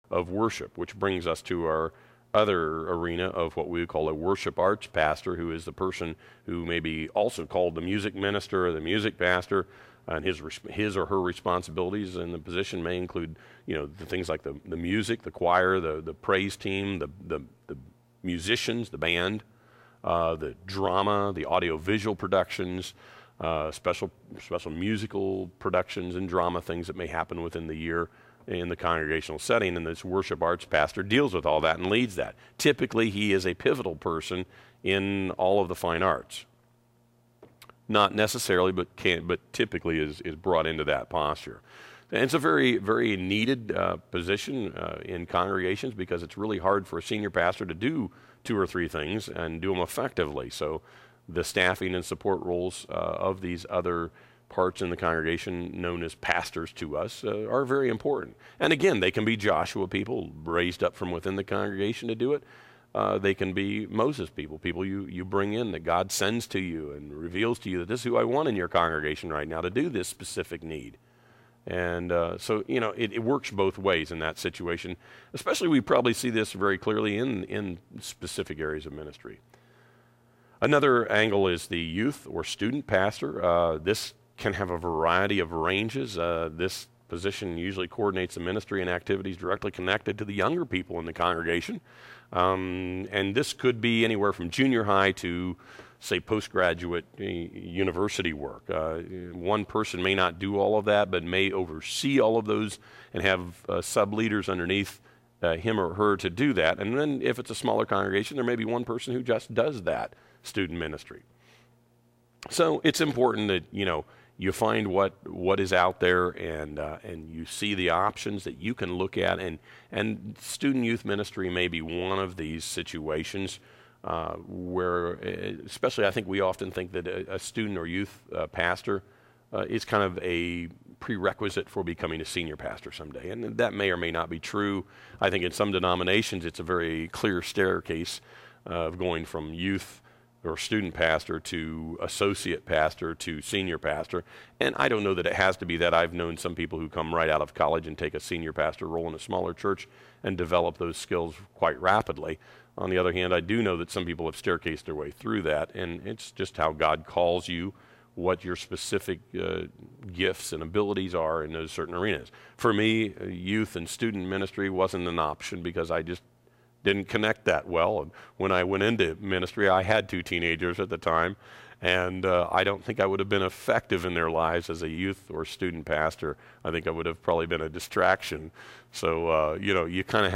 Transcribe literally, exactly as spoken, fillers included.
of worship, which brings us to our other arena of what we would call a worship arts pastor, who is the person who may be also called the music minister or the music pastor, and his his or her responsibilities in the position may include, you know, the things like the, the music, the choir, the, the praise team, the, the, the musicians, the band, uh, the drama, the audio-visual productions, uh, special special musical productions and drama things that may happen within the year in the congregational setting, and this worship arts pastor deals with all that and leads that. Typically, he is a pivotal person in all of the fine arts. Not necessarily, but can, but typically is, is brought into that posture. And it's a very, very needed uh, position uh, in congregations, because it's really hard for a senior pastor to do two or three things and do them effectively. So the staffing and support roles uh, of these other parts in the congregation, known as pastors to us, uh, are very important. And again, they can be Joshua people raised up from within the congregation to do it. Uh, they can be Moses people, people you, you bring in that God sends to you and reveals to you that this is who I want in your congregation right now to do this specific need. And uh, so, you know, it, it works both ways in that situation. Especially, we probably see this very clearly in, in specific areas of ministry. Another angle is the youth or student pastor. Uh, this can have a variety of ranges. Uh, this position usually coordinates the ministry and activities directly connected to the younger people in the congregation. Um, and this could be anywhere from junior high to, say, postgraduate uh, university work. Uh, one person may not do all of that, but may oversee all of those and have uh, sub-leaders underneath uh, him or her to do that. And then if it's a smaller congregation, there may be one person who just does that student ministry. So it's important that, you know, you find what, what is out there, and uh, and you see the options that you can look at, and and student youth ministry may be one of these situations uh, where, especially, I think we often think that a, a student or youth uh, pastor uh, is kind of a prerequisite for becoming a senior pastor someday, and that may or may not be true. I think in some denominations it's a very clear staircase uh, of going from youth or student pastor to associate pastor to senior pastor. And I don't know that it has to be that. I've known some people who come right out of college and take a senior pastor role in a smaller church and develop those skills quite rapidly. On the other hand, I do know that some people have staircased their way through that, and it's just how God calls you, what your specific uh, gifts and abilities are in those certain arenas. For me, youth and student ministry wasn't an option because I just didn't connect that well. And when I went into ministry, I had two teenagers at the time, and uh, I don't think I would have been effective in their lives as a youth or student pastor. I think I would have probably been a distraction. So, uh, you know, you kind of